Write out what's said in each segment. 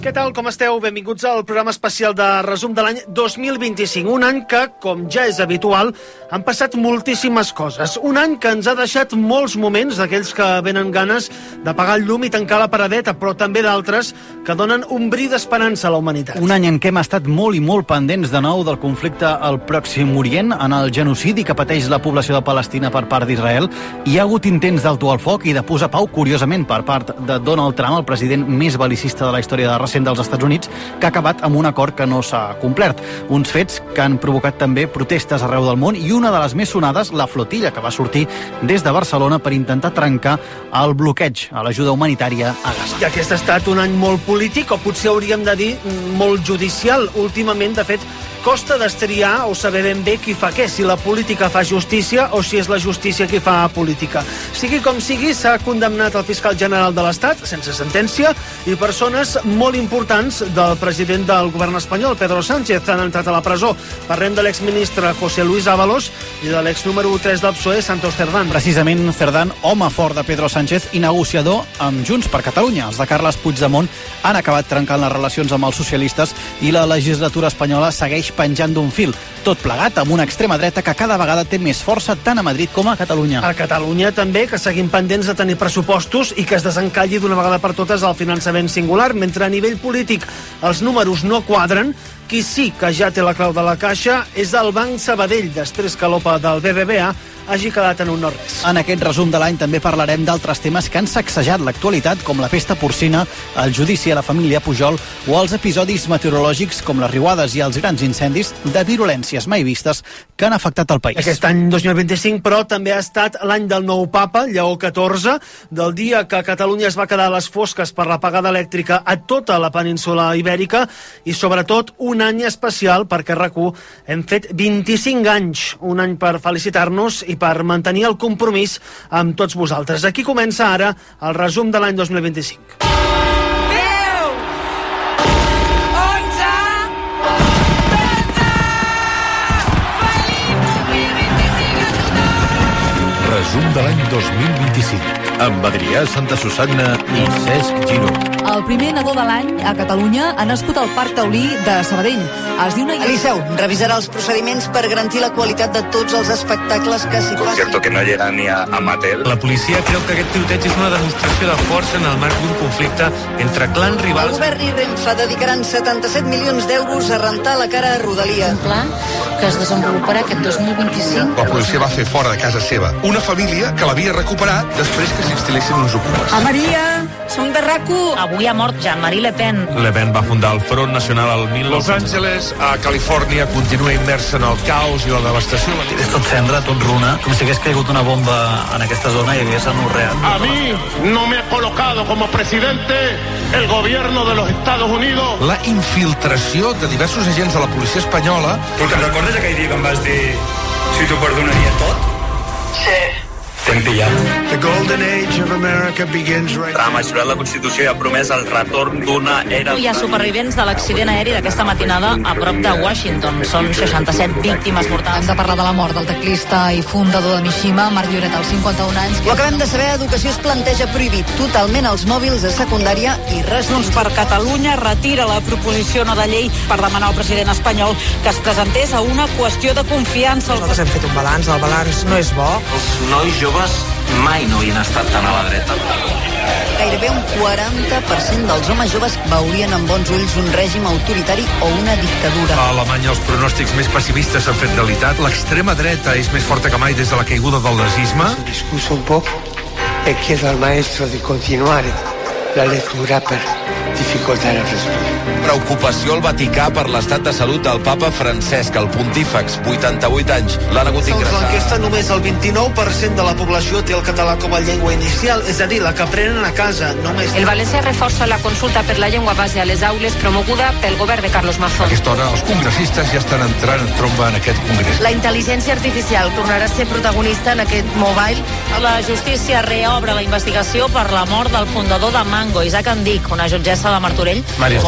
Què tal, com esteu? Benvinguts al programa especial de resum de l'any 2025. Un any que, com ja és habitual, han passat moltíssimes coses. Un any que ens ha deixat molts moments d'aquells que venen ganes d'apagar el llum i tancar la paradeta, però també d'altres que donen un bri d'esperança a la humanitat. Un any en què hem estat molt i molt pendents de nou del conflicte al Pròxim Orient, en el genocidi que pateix la població de Palestina per part d'Israel. Hi ha hagut intents d'alto al foc i de posar pau, curiosament, per part de Donald Trump, el president més belicista de la història de dels Estats Units, que ha acabat amb un acord que no s'ha complert. Uns fets que han provocat també protestes arreu del món i una de les més sonades, la flotilla que va sortir des de Barcelona per intentar trencar el bloqueig a l'ajuda humanitària a Gaza. I aquest ha estat un any molt polític, o potser hauríem de dir molt judicial. Últimament, de fet, costa destriar o saber ben bé qui fa què, si la política fa justícia o si és la justícia qui fa política. Sigui com sigui, s'ha condemnat el fiscal general de l'Estat, sense sentència, i persones molt importants del president del govern espanyol, Pedro Sánchez, han entrat a la presó. Parlem de l'exministre José Luis Ábalos i de l'ex número 3 del PSOE, Santos Cerdán. Precisament Cerdán, home fort de Pedro Sánchez i negociador amb Junts per Catalunya. Els de Carles Puigdemont han acabat trencant les relacions amb els socialistes i la legislatura espanyola segueix penjant d'un fil, tot plegat amb una extrema dreta que cada vegada té més força tant a Madrid com a Catalunya. A Catalunya també, que seguim pendents de tenir pressupostos i que es desencalli d'una vegada per totes el finançament singular, mentre a nivell polític els números no quadren. Qui sí que ja té la clau de la caixa és el Banc Sabadell, després que l'OPA del BBVA hagi quedat en un no-res. En aquest resum de l'any també parlarem d'altres temes que han sacsejat l'actualitat, com la pesta porcina, el judici a la família Pujol o els episodis meteorològics com les riuades i els grans incendis de virulències mai vistes que han afectat el país. Aquest any 2025, però, també ha estat l'any del nou papa, Lleó XIV, del dia que Catalunya es va quedar a les fosques per l'apagada elèctrica a tota la península ibèrica i, sobretot, un any especial perquè a RAC1 hem fet 25 anys, un any per felicitar-nos i per mantenir el compromís amb tots vosaltres. Aquí comença ara el resum de l'any 2025. 10, 11, 12, feliç 2025 a tothom! Resum de l'any 2025 amb Adrià Santa Susanna i Cesc Giró. El primer nadó de l'any a Catalunya ha nascut al Parc Taulí de Sabadell. Es diu Eliseu revisarà els procediments per garantir la qualitat de tots els espectacles que s'hi facin. Cierto que no llega ni a amateur. La policia creu que aquest tiroteig és una demostració de força en el marc d'un conflicte entre clans rivals. El govern i Renfe dedicaran 77 milions d'euros a rentar la cara a Rodalia. Un pla que es desenvoluparà aquest 2025. La policia va fer fora de casa seva una família que l'havia recuperat després que s'instal·lessin uns ocupes. A Maria, som de RAC1. Avui ha mort Jean-Marie Le Pen. Le Pen va fundar el Front Nacional al 1900. Los Angeles, a Califòrnia, continua immersa en el caos i la devastació. És tot cendra, tot runa, com si hagués caigut una bomba en aquesta zona i hagués anorreat. A mí no me ha colocado como presidente el gobierno de los Estados Unidos. La infiltració de diversos agents de la policia espanyola. Tu te'n recordes aquell dia que em vas dir si t'ho perdonaria tot? Sí. T'hem pillat. The golden age of America begins right now. Trump ha jurat la Constitució i ha promès el retorn d'una era... Hi ha supervivents de l'accident aeri d'aquesta matinada a prop de Washington. Són 67 víctimes mortals. Hem de parlar de la mort del teclista i fundador de Mishima, Marc Lloret, als 51 anys. Ho acabem de saber, Educació es planteja prohibir totalment els mòbils de secundària i Junts per Catalunya retira la proposició no de llei per demanar al president espanyol que es presentés a una qüestió de confiança. Nosaltres hem fet un balanç, el balanç no és bo. Els nois joves mai no hi han estat tan a la dreta. Gairebé un 40% dels homes joves veurien amb bons ulls un règim autoritari o una dictadura. A Alemanya els pronòstics més pessimistes s'han fet realitat. L'extrema dreta és més forta que mai des de la caiguda del nazisme. Discusso un po' e chiedo al maestro di continuare la lettura per dificultar el respiro. Preocupació al Vaticà per l'estat de salut del papa Francesc, el pontífex, 88 anys. L'han hagut d'ingressar. Segons l'enquesta, només el 29% de la població té el català com a llengua inicial, és a dir, la que aprenen a casa, només. El València reforça la consulta per la llengua base a les aules promoguda pel govern de Carlos Mazón. A aquesta hora, els congressistes ja estan entrant en tromba en aquest congrés. La intel·ligència artificial tornarà a ser protagonista en aquest mobile. La justícia reobre la investigació per la mort del fundador de Mango, Isaac Andic, una jutgessa de Martorell. Màrius,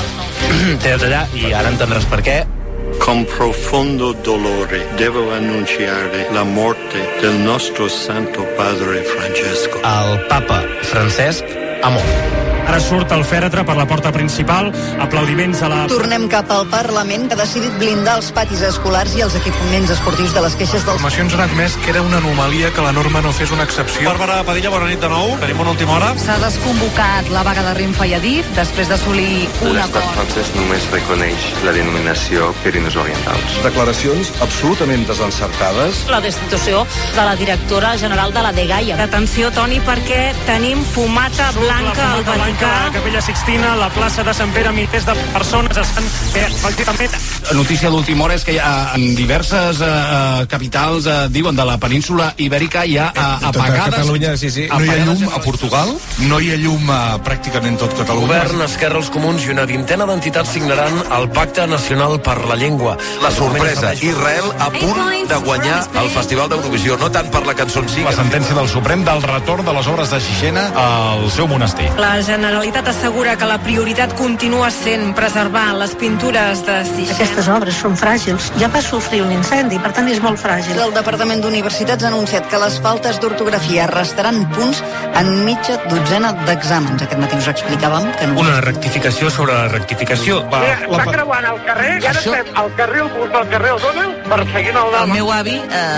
t'he de tallar i ara entendràs per què. Con profondo dolore devo annunciare la morte del nostro Santo Padre Francesco. El papa Francesc ha mort. Ara surt el fèretre per la porta principal, aplaudiments a la... Tornem cap al Parlament, que ha decidit blindar els patis escolars i els equipaments esportius de les queixes dels... Les formacions han admès que era una anomalia que la norma no fes una excepció. Bàrbara Padilla, bona nit de nou. Tenim una última hora. S'ha desconvocat la vaga de Renfe i Adif després d'assolir un acord. L'estat francès només reconeix la denominació Pirineus Orientals. Declaracions absolutament desencertades. La destitució de la directora general de la Dgaia. Atenció, Toni, perquè tenim fumata blanca al Vaticà. A la Capella Sixtina, a la plaça de Sant Pere, milers de persones estan efectivament... Notícia d'última hora és que en diverses capitals, diuen, de la península Ibèrica hi ha apagades... Catalunya, sí. No hi ha llum a Portugal, no hi ha llum a pràcticament tot Catalunya. Govern, Esquerra, els Comuns i una vintena d'entitats signaran el Pacte Nacional per la Llengua. La sorpresa, Israel a punt de guanyar el Festival d'Eurovisió, no tant per la cançó en si... La sentència del Suprem del retorn de les obres de Sixena al seu monestir. La Generalitat assegura que la prioritat continua sent preservar les pintures de Sixena. Aquestes obres són fràgils. Ja va sofrir un incendi, per tant és molt fràgil. El Departament d'Universitats ha anunciat que les faltes d'ortografia restaran punts en mitja dotzena d'exàmens. Aquest matí us explicàvem que no... Una rectificació sobre la rectificació. Està creuant el carrer i ara estem al carrer el bus del carrer O'Donnell perseguint el dama. El meu avi,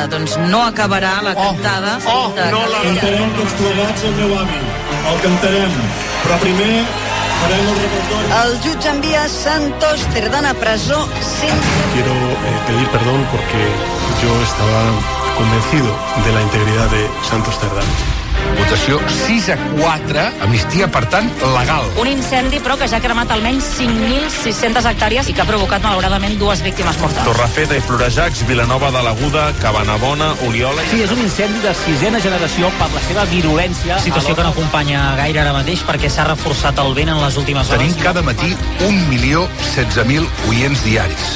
no acabarà la cantada. Cantarem tots plegats el meu avi. El cantarem. Però primer farem el repertori. El jutge envia Santos Cerdán a presó sense... Quiero pedir perdón porque yo estaba convencido de la integridad de Santos Cerdán. Votació 6-4, amnistia, per tant, legal. Un incendi, però, que ja ha cremat almenys 5.600 hectàrees i que ha provocat, malauradament, 2 víctimes mortals. Torrefeta i Florejacs, Vilanova de l'Aguda, Cabanabona, Oliola... Sí, és un incendi de 6ª generació per la seva virulència. Situació que no acompanya gaire ara mateix perquè s'ha reforçat el vent en les últimes hores. Tenim cada matí 1.016.000 oients diaris.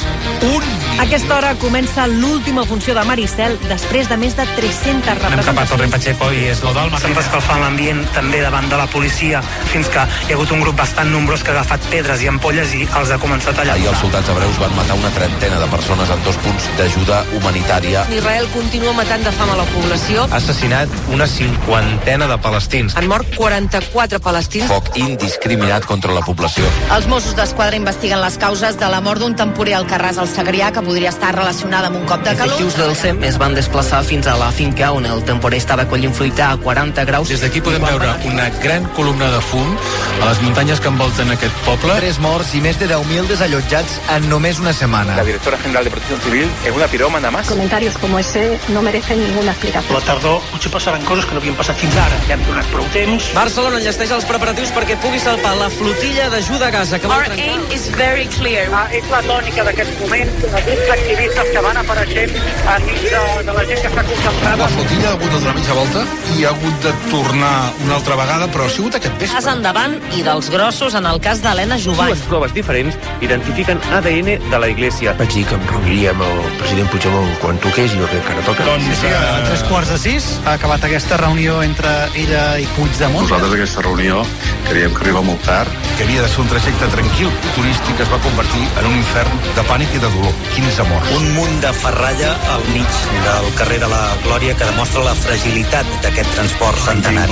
A aquesta hora comença l'última funció de Maricel després de més de 300 representacions. Hem tapat el Pacheco i és l'Odol. Estan escalfant l'ambient també davant de la policia fins que hi ha hagut un grup bastant nombrós que ha agafat pedres i ampolles i els ha començat a llançar. Ahir els soldats hebreus van matar una trentena de persones en 2 punts d'ajuda humanitària. Israel continua matant de fam a la població. Ha assassinat una 50ena de palestins. Han mort 44 palestins. Foc indiscriminat contra la població. Els Mossos d'Esquadra investiguen les causes de la mort d'un temporer al Carràs al Segrià que podria estar relacionada amb un cop de calor. Efectius del SEM es van desplaçar fins a la finca on el temporer estava collint fruita a 40 graus. Des d'aquí podem veure una gran columna de fum a les muntanyes que envolten aquest poble. 3 morts i més de 10.000 desallotjats en només una setmana. La directora general de Protección Civil es una pirómana más. Comentarios como ese no merecen ninguna explicación. A la tardor potser passaran coses que no havien passat fins ara. Ja hem donat prou temps. Barcelona enllesteix els preparatius perquè pugui salpar la flotilla d'ajuda a Gaza. Our aim is very clear. És la tònica d'aquests moments, alguns activistes que van apareixent enmig de la gent que està concentrada. La flotilla ha hagut de donar mitja volta i ha hagut de tornar una altra vegada, però ha sigut aquest vespre. Pas endavant i dels grossos en el cas d'Helena Jovany. 2 proves diferents identifiquen ADN de la Iglesia. Vaig dir que em reuniria amb el president Puigdemont quan toqués i jo crec que ara toca. Doncs a 3:45 ha acabat aquesta reunió entre ella i Puigdemont. Nosaltres aquesta reunió creiem que arriba molt tard. Que havia de ser un trajecte tranquil i turístic es va convertir en un infern de pànic i de dolor. 15 morts. Un munt de ferralla al mig del carrer de la Glòria que demostra la fragilitat d'aquest transport centenari.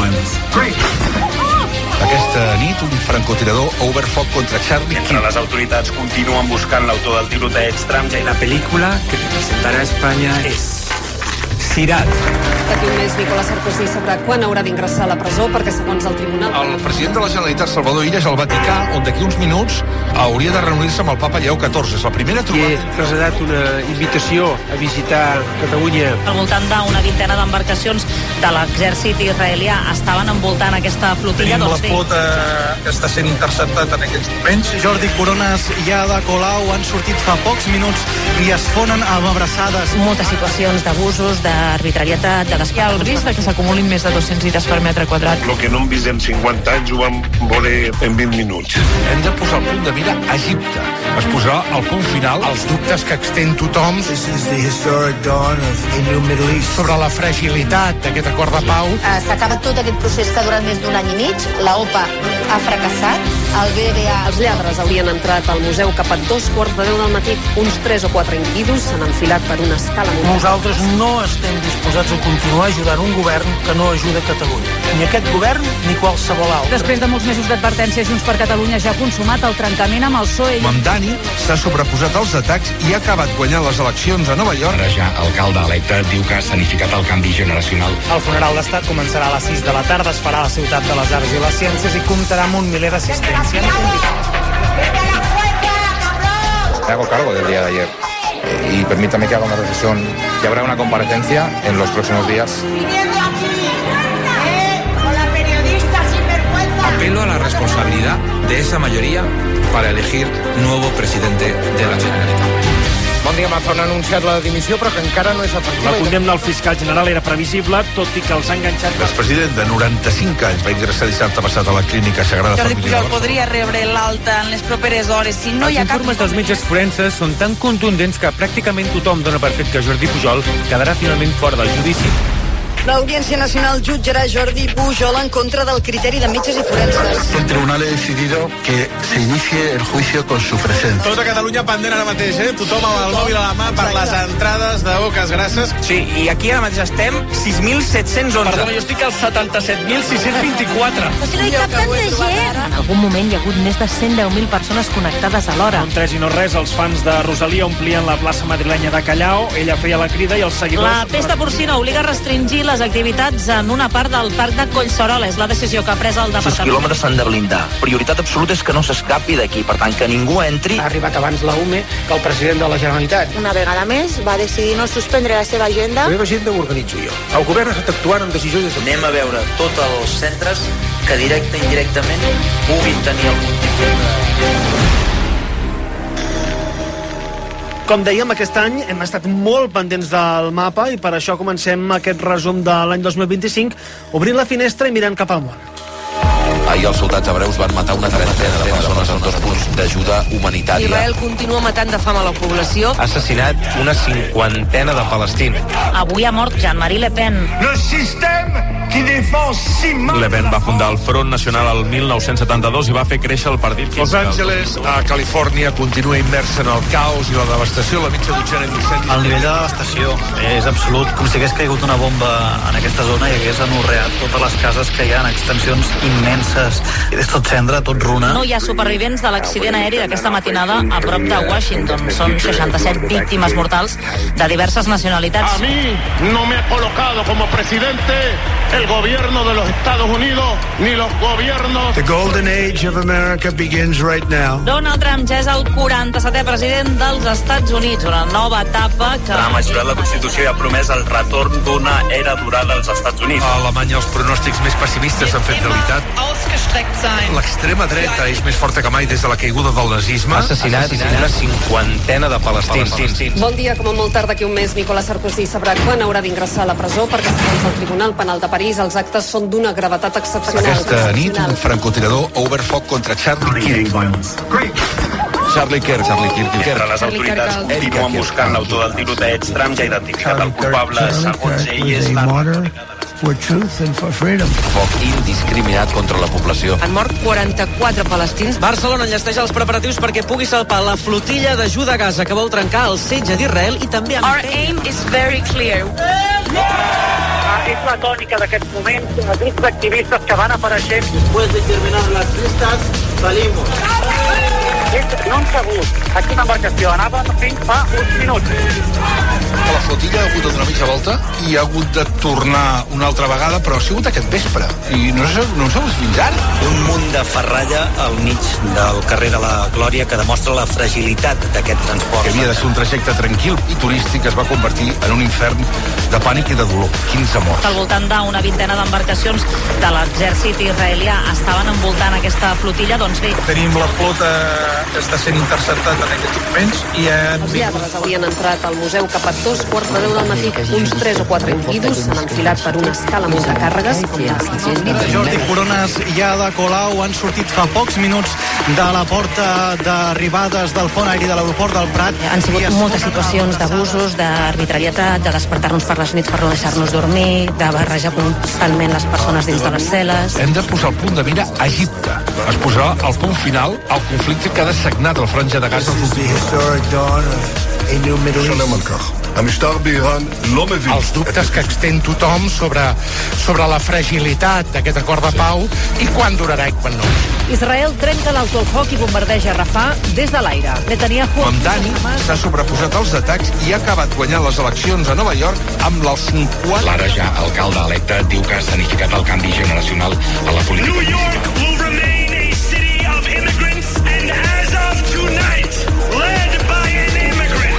Aquesta nit, un francotirador ha obert foc contra Charlie Kirk. Les autoritats continuen buscant l'autor del tiroteig Trump. La pel·lícula que representarà Espanya és Sirat. D'aquí un mes, Nicolas Sarkozy sabrà quan haurà d'ingressar a la presó perquè, segons el tribunal... El president de la Generalitat, Salvador Illa, és al Vaticà, on d'aquí uns minuts hauria de reunir-se amb el papa Lleó XIV. És la primera trobada... He traslladat una invitació a visitar Catalunya. Al voltant d'una vintena d'embarcacions de l'exèrcit israelià estaven envoltant aquesta flotilla. Tenim la flota que està sent interceptat en aquests moments. Jordi Coronas i Ada Colau han sortit fa pocs minuts i es fonen amb abraçades. Moltes situacions d'abusos, d'arbitrarietat, de desfiar el risc de que s'acumulin més de 200 litres per metre quadrat. Lo que no hem vist en 50 anys ho vam veure en 20 minuts. Hem de posar el punt de mira a Egipte. Es posarà al punt final els dubtes que extén tothom sobre la fragilitat d'aquest acord de pau. S'ha acabat tot aquest procés que ha durat més d'un any i mig. La OPA ha fracassat. El BBA. Els lladres haurien entrat al museu cap a 2:45 del matí. Uns 3 o 4 individus s'han enfilat per una escala muntant. Nosaltres no estem disposats a continuar ajudant un govern que no ajuda Catalunya. Ni aquest govern ni qualsevol altre. Després de molts mesos d'advertència, Junts per Catalunya ja ha consumat el trencament amb el PSOE. Mamdani s'ha sobreposat als atacs i ha acabat guanyant les eleccions a Nova York. Ara ja alcalde electe diu que ha escenificat el canvi generacional. El funeral d'estat començarà a les 6 de la tarda, es farà a la Ciutat de les Arts i les Ciències i comptarà amb un miler d'assistència. Me hago cargo del día de ayer y permítame que haga una reflexión. Y habrá una comparecencia en los próximos días. Apelo a la responsabilidad de esa mayoría para elegir nuevo presidente de la Generalitat. Bon dia, Mazón ha anunciat la dimissió, però que encara no és efectiva. La condemna al fiscal general era previsible, tot i que els ha enganxat... L'expresident de 95 anys va ingressar dissabte passat a la clínica Sagrada Jordi Pujol podria rebre l'alta en les properes hores si no hi ha cap... Els informes dels metges forenses són tan contundents que pràcticament tothom dona per fet que Jordi Pujol quedarà finalment fora del judici. L'Audiència Nacional jutjarà Jordi Pujol en contra del criteri de metges i forenses. El tribunal ha decidido que se inicie el juicio con su presencia. Tota Catalunya pendent ara mateix, Tothom amb el mòbil a la mà per les entrades de Boques Grasses. Sí, i aquí ara mateix estem 6.711. Perdona, jo estic als 77.624. Però si no hi cap tant de gent. En algun moment hi ha hagut més de 110.000 persones connectades alhora. En 3 i no res, els fans de Rosalia omplien la plaça madrilenya de Callao. Ella feia la crida i els seguidors... La pesta porcina obliga a restringir les activitats en una part del parc de Collserola. És la decisió que ha pres el departament. Els quilòmetres s'han de blindar. Prioritat absoluta és que no s'escapi d'aquí, per tant, que ningú entri. Ha arribat abans la UME que el president de la Generalitat. Una vegada més va decidir no suspendre la seva agenda. La meva agenda ho organitzo jo. El govern ha estat actuant amb decisió des de... Anem a veure tots els centres que directe i indirectament puguin tenir algun tipus de... Com dèiem, aquest any hem estat molt pendents del mapa i per això comencem aquest resum de l'any 2025 obrint la finestra i mirant cap al món. Ahir els soldats hebreus van matar una trentena de persones en 2 punts d'ajuda humanitària. Israel continua matant de fam a la població. Ha assassinat una 50ena de palestins. Avui ha mort Jean-Marie Le Pen. Le Pen va fundar el Front Nacional el 1972 i va fer créixer el partit. Los Angeles, a Califòrnia, continua immersa en el caos i la devastació, la mitja dotzena d'incendis. El nivell de devastació és absolut, com si hagués caigut una bomba en aquesta zona i hagués anorreat totes les cases que hi ha en extensions immenses. És tot cendra, tot runa. No hi ha supervivents de l'accident aeri d'aquesta matinada a prop de Washington. Són 67 víctimes mortals de diverses nacionalitats. A mí no me ha colocado como presidente el gobierno de los Estados Unidos ni los gobiernos... The golden age of America begins right now. Donald Trump ja és el 47è president dels Estats Units, una nova etapa que... Trump ha jurat la Constitució i ha promès el retorn d'una era dorada als Estats Units. A Alemanya els pronòstics més pessimistes s'han fet realitat. L'extrema dreta és més forta que mai des de la caiguda del nazisme. Ha assassinat una 50ena de palestins. Bon dia, com a molt tard d'aquí un mes, Nicolas Sarkozy sabrà quan haurà d'ingressar a la presó perquè, segons el Tribunal Penal de París, els actes són d'una gravetat excepcional. Aquesta nit, un francotirador ha obert foc contra Charlie Kirk. Charlie Kirk. Mentre les autoritats continuen buscant l'autor del tiroteig, Trump ja ha identificat el culpable. Segons ell, és la... For truth and for freedom. Foc indiscriminat contra la població. Han mort 44 palestins. Barcelona enllesteix els preparatius perquè pugui salpar la flotilla d'ajuda a Gaza que vol trencar el setge d'Israel i també Our aim is very clear. És la tònica d'aquests moments, els grups d'activistes que van apareixent. Després de terminar les llistes, salimos. No han sabut a quina embarcació anaven fins fa uns minuts. La flotilla ha hagut de donar mitja volta i ha hagut de tornar una altra vegada, però ha sigut aquest vespre. I no s'ha sabut fins ara. Un munt de ferralla al mig del carrer de la Glòria que demostra la fragilitat d'aquest transport. Que havia de ser un trajecte tranquil i turístic es va convertir en un infern de pànic i de dolor. 15 morts. Al voltant d'una vintena d'embarcacions de l'exèrcit israelià estaven envoltant aquesta flotilla, doncs bé. Tenim la flota que està sent interceptat en aquests moments i els lladres haurien entrat al museu cap a 2:15 del matí. Uns 3 o 4 individus s'han enfilat per una escala muntacàrregues on les Jordi Coronas i Ada Colau han sortit fa pocs minuts de la porta d'arribades del pont aeri de l'aeroport del Prat. Han sigut moltes situacions d'abusos, d'arbitrarietat, de despertar-nos per les nits per no deixar-nos dormir, de barrejar constantment les persones dins de les cel·les. Hem de posar el punt de mira a Egipte. Es posarà el punt final al conflicte que ha dessagnat la Franja de Gaza els últims els dubtes que extén tothom sobre la fragilitat d'aquest acord de pau i quan durarà i quan no. Israel trenca l'alto al foc i bombardeja Rafah des de l'aire. Netanyahu... Mamdani s'ha sobreposat als atacs i ha acabat guanyant les eleccions a Nova York amb el 50... L'ara ja alcalde electe diu que ha escenificat el canvi generacional a la política. New York will remain a city of immigrants and as of tonight, led by an immigrant.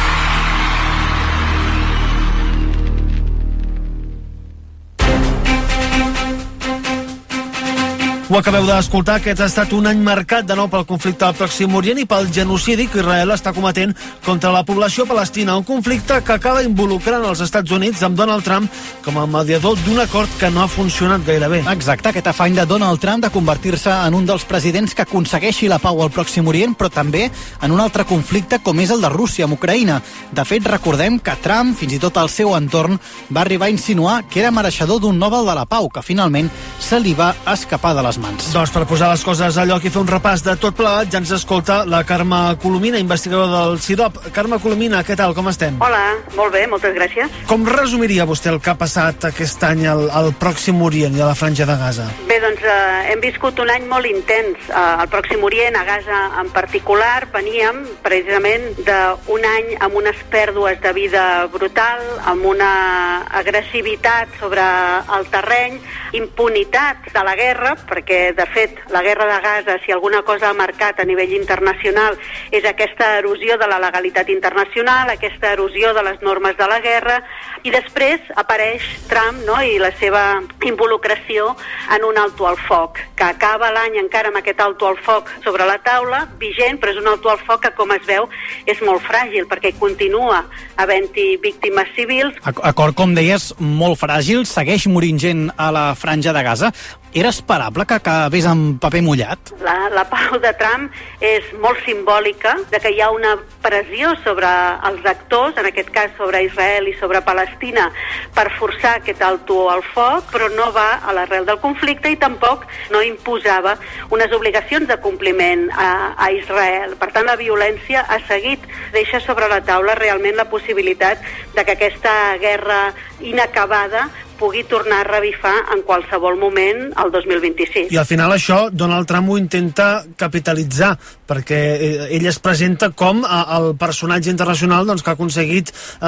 Ho acabeu d'escoltar, aquest ha estat un any marcat de nou pel conflicte al Pròxim Orient i pel genocidi que Israel està cometent contra la població palestina, un conflicte que acaba involucrant els Estats Units amb Donald Trump com a mediador d'un acord que no ha funcionat gaire bé. Exacte, aquest afany de Donald Trump de convertir-se en un dels presidents que aconsegueixi la pau al Pròxim Orient, però també en un altre conflicte com és el de Rússia amb Ucraïna. De fet, recordem que Trump, fins i tot el seu entorn, va arribar a insinuar que era mereixedor d'un Nobel de la Pau, que finalment se li va escapar de les mans. Doncs per posar les coses a lloc i fer un repàs de tot plegat, ja ens escolta la Carme Colomina, investigadora del CIDOB. Carme Colomina, què tal, com estem? Hola, molt bé, moltes gràcies. Com resumiria vostè el que ha passat aquest any al Pròxim Orient i a la Franja de Gaza? Bé, doncs hem viscut un any molt intens. Al Pròxim Orient, a Gaza en particular, veníem precisament d'un any amb unes pèrdues de vida brutal, amb una agressivitat sobre el terreny, impunitat de la guerra, perquè de fet la guerra de Gaza, si alguna cosa ha marcat a nivell internacional, és aquesta erosió de la legalitat internacional, aquesta erosió de les normes de la guerra, i després apareix Trump, no?, i la seva involucració en un alto al foc, que acaba l'any encara amb aquest alto al foc sobre la taula, vigent, però és un alto al foc que, com es veu, és molt fràgil, perquè continua havent-hi víctimes civils. Acord, com deies, molt fràgil, segueix morint gent a la Franja de Gaza. Era esperable que acabés amb paper mullat? La pau de Trump és molt simbòlica, de que hi ha una pressió sobre els actors, en aquest cas sobre Israel i sobre Palestina, per forçar aquest alto al foc, però no va a l'arrel del conflicte i tampoc no imposava unes obligacions de compliment a Israel. Per tant, la violència ha seguit, deixa sobre la taula realment la possibilitat de que aquesta guerra inacabada pugui tornar a revifar en qualsevol moment el 2026. I al final això Donald Trump ho intenta capitalitzar, perquè ell es presenta com el personatge internacional doncs, que ha aconseguit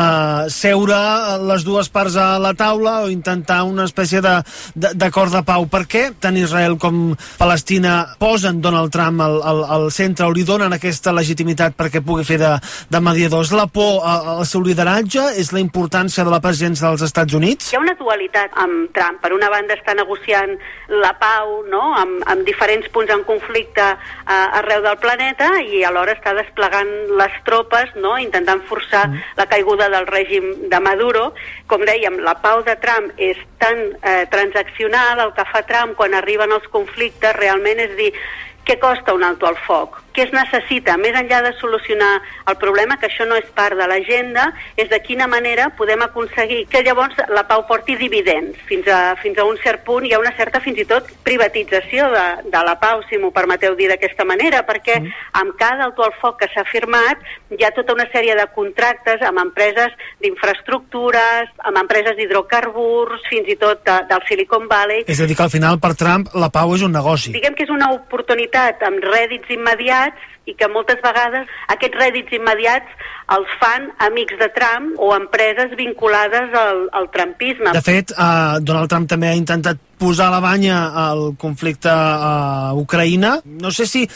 seure les dues parts a la taula o intentar una espècie d'acord de pau. Per què tant Israel com Palestina posen Donald Trump al centre o li donen aquesta legitimitat perquè pugui fer de mediador? És la por al seu lideratge? És la importància de la presència dels Estats Units? Hi ha una dualitat amb Trump. Per una banda està negociant la pau, no?, amb diferents punts en conflicte arreu del planeta, i alhora està desplegant les tropes, no?, intentant forçar la caiguda del règim de Maduro. Com dèiem, la pau de Trump és tan transaccional. El que fa Trump quan arriben els conflictes realment és dir què costa un alto al foc, què es necessita, més enllà de solucionar el problema, que això no és part de l'agenda, és de quina manera podem aconseguir que llavors la pau porti dividends. Fins a un cert punt hi ha una certa, fins i tot, privatització de la pau, si m'ho permeteu dir d'aquesta manera, perquè amb cada alto al foc que s'ha firmat hi ha tota una sèrie de contractes amb empreses d'infraestructures, amb empreses d'hidrocarburs, fins i tot del Silicon Valley. És a dir, que al final per Trump la pau és un negoci. Diguem que és una oportunitat amb rèdits immediats, i que moltes vegades aquests rèdits immediats els fan amics de Trump o empreses vinculades al trumpisme. De fet, Donald Trump també ha intentat posar la banya al conflicte a Ucraïna. No sé si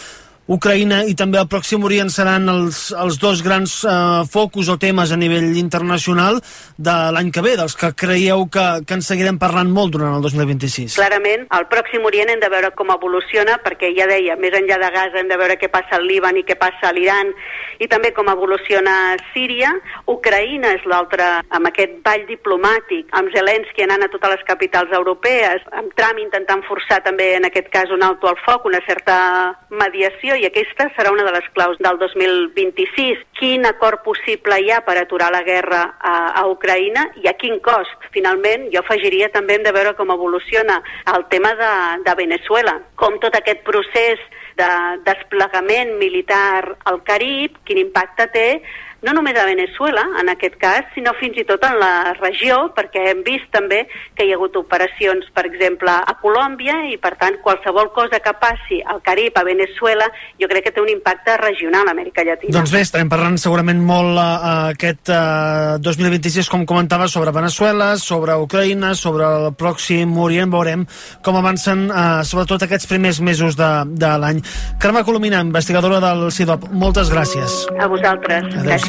Ucraïna i també el Pròxim Orient seran els dos grans focus o temes a nivell internacional de l'any que ve, dels que creieu que en seguirem parlant molt durant el 2026. Clarament, al Pròxim Orient hem de veure com evoluciona, perquè ja deia, més enllà de Gaza hem de veure què passa al Líban i què passa a l'Iran, i també com evoluciona Síria. Ucraïna és l'altre, amb aquest ball diplomàtic, amb Zelensky anant a totes les capitals europees, amb Trump intentant forçar també en aquest cas un alto al foc, una certa mediació, i aquesta serà una de les claus del 2026. Quin acord possible hi ha per aturar la guerra a Ucraïna i a quin cost? Finalment, jo afegiria també hem de veure com evoluciona el tema de Venezuela, com tot aquest procés de desplegament militar al Carib, quin impacte té no només a Venezuela, en aquest cas, sinó fins i tot en la regió, perquè hem vist també que hi ha hagut operacions, per exemple, a Colòmbia, i per tant, qualsevol cosa que passi al Carib, a Venezuela, jo crec que té un impacte regional a Amèrica Llatina. Doncs bé, estarem parlant segurament molt aquest 2026, com comentava, sobre Venezuela, sobre Ucraïna, sobre el Pròxim Orient. Veurem com avancen sobretot aquests primers mesos de l'any. Carme Colomina, investigadora del CIDOB, moltes gràcies. A vosaltres. Gràcies.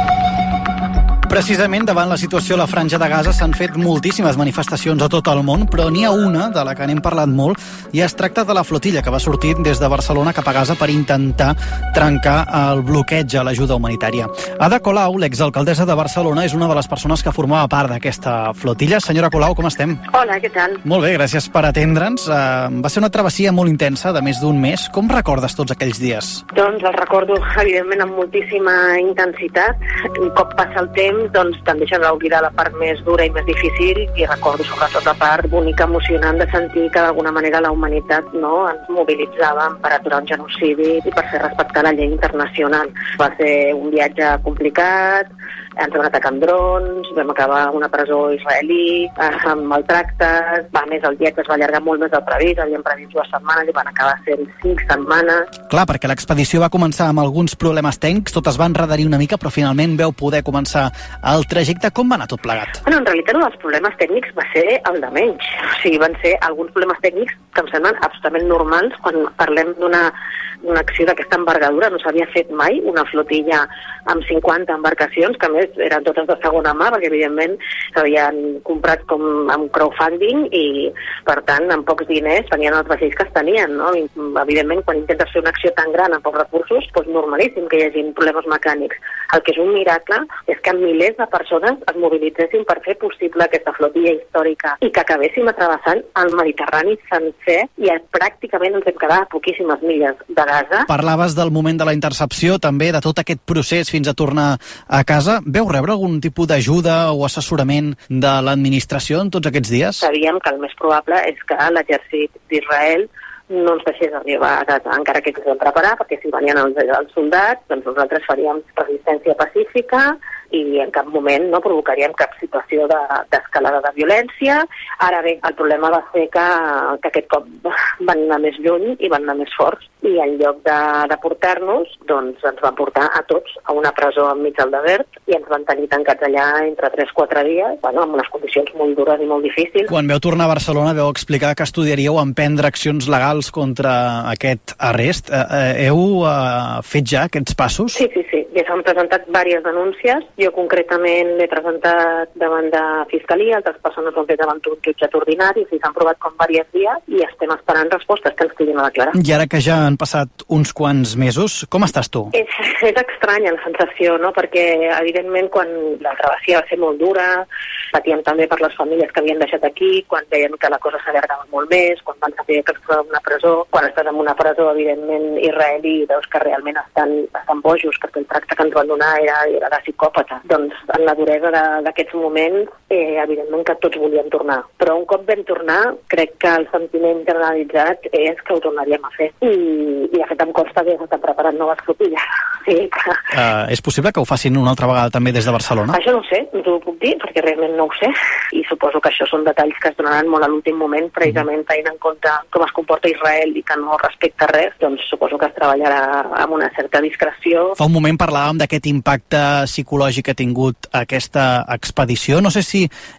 Precisament davant la situació a la Franja de Gaza s'han fet moltíssimes manifestacions a tot el món, però n'hi ha una de la que n'hem parlat molt i es tracta de la flotilla que va sortir des de Barcelona cap a Gaza per intentar trencar el bloqueig a l'ajuda humanitària. Ada Colau, l'exalcaldessa de Barcelona, és una de les persones que formava part d'aquesta flotilla. Senyora Colau, com estem? Hola, què tal? Molt bé, gràcies per atendre'ns. Va ser una travessia molt intensa, de més d'un mes. Com recordes tots aquells dies? Doncs el recordo, evidentment, amb moltíssima intensitat. Un cop passa el temps, doncs te'n deixes d'oblidar la part més dura i més difícil, i recordo sobretot la part bonica, emocionant de sentir que d'alguna manera la humanitat ens mobilitzàvem per aturar un genocidi i per fer respectar la llei internacional. Va ser un viatge complicat, ens van atacar amb drons, vam acabar a una presó israelí, amb maltractes, a més el viatge es va allargar molt més del previst, havíem previst 2 setmanes i van acabar sent 5 setmanes. Clar, perquè l'expedició va començar amb alguns problemes tècnics, tot es va enredarir una mica, però finalment veu poder començar el trajecte. Com va anar tot plegat? Bueno, en realitat els problemes tècnics va ser el de menys. O sigui, van ser alguns problemes tècnics que em semblen absolutament normals quan parlem d'una acció d'aquesta envergadura. No s'havia fet mai una flotilla amb 50 embarcacions, que a més eren totes de segona mà, perquè evidentment s'havien comprat com amb crowdfunding i, per tant, amb pocs diners tenien els vaixells que es tenien, no? I, evidentment, quan intentes fer una acció tan gran amb pocs recursos, doncs normalíssim que hi hagi problemes mecànics. El que és un miracle és que milers de persones es mobilitzessin per fer possible aquesta flotilla històrica i que acabéssim travessant el Mediterrani sencer i pràcticament ens hem quedat a poquíssimes milles de Gaza. Parlaves del moment de la intercepció, també de tot aquest procés fins a tornar a casa. Veu rebre algun tipus d'ajuda o assessorament de l'administració en tots aquests dies? Sabíem que el més probable és que l'exèrcit d'Israel no ens deixés arribar a casa, encara que ens vam preparar, perquè si venien els soldats, doncs nosaltres faríem resistència pacífica i en cap moment no provocaríem cap situació d'escalada de violència. Ara bé, el problema va ser que aquest cop van anar més lluny i van anar més forts, i en lloc de portar-nos, doncs ens van portar a tots a una presó enmig del desert i ens van tenir tancats allà entre 3-4 dies, amb unes condicions molt dures i molt difícils. Quan veu tornar a Barcelona veu explicar que estudiaríeu emprendre accions legals contra aquest arrest. Heu fet ja aquests passos? Sí. Ja s'han presentat diverses denúncies. Jo concretament l'he presentat davant de Fiscalia, altres persones ho han fet davant d'un jutjat ordinari, i s'han provat com diversos dies i estem esperant respostes que ens quedin a declarar. I ara que ja han passat uns quants mesos, com estàs tu? És estranya la sensació, no? Perquè evidentment quan la travessia va ser molt dura, patíem també per les famílies que havien deixat aquí, quan veiem que la cosa s'allargava molt més, quan van saber que estàvem en una presó, quan estàs en una presó evidentment israelí, veus que realment estan bojos, perquè el tracte que ens van donar era de psicòpata. Doncs en la duresa d'aquests moments, evidentment que tots volíem tornar. Però un cop vam tornar, crec que el sentiment generalitzat és que ho tornaríem a fer. I de fet em consta que s'estan preparant noves flotilles. Sí, que... És possible que ho facin una altra vegada també des de Barcelona? Això no ho sé, no t'ho puc dir, perquè realment no ho sé. I suposo que això són detalls que es donaran molt a l'últim moment, precisament tenint en compte com es comporta Israel i que no respecta res, doncs suposo que es treballarà amb una certa discreció. Fa un moment parlàvem d'aquest impacte psicològic que ha tingut aquesta expedició. No sé si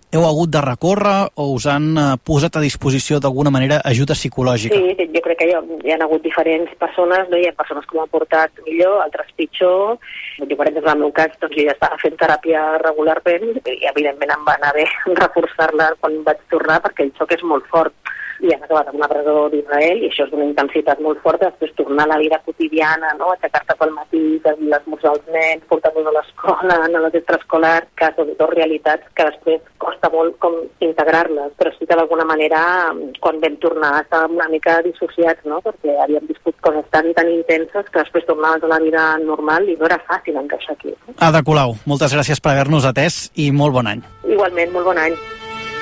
heu hagut de recórrer o us han posat a disposició d'alguna manera ajuda psicològica? Sí, jo crec que hi ha hagut diferents persones, no? Hi ha persones que m'ho han portat millor, altres pitjor. Jo, per exemple, en el meu cas, doncs, jo ja estava fent teràpia regularment i, evidentment, em va anar bé reforçar-la quan vaig tornar perquè el xoc és molt fort. I hem acabat en una presó d'Israel i això és d'una intensitat molt forta, després tornar a la vida quotidiana, no? Aixecar-te pel matí, l'esmorzar als nens, portar-los a l'escola, a les extraescolars, que són dues realitats que després costa molt com integrar-les, però sí que d'alguna manera quan vam tornar estàvem una mica dissociats, no? Perquè havíem viscut coses tan intenses que després tornaves a la vida normal i no era fàcil encaixar aquí. Ada Colau, moltes gràcies per haver-nos atès i molt bon any. Igualment, molt bon any.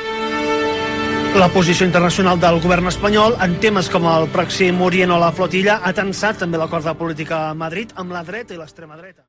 La posició internacional del govern espanyol en temes com el Pròxim Orient o la flotilla ha tensat també l'acord de política a Madrid amb la dreta i l'extrema dreta.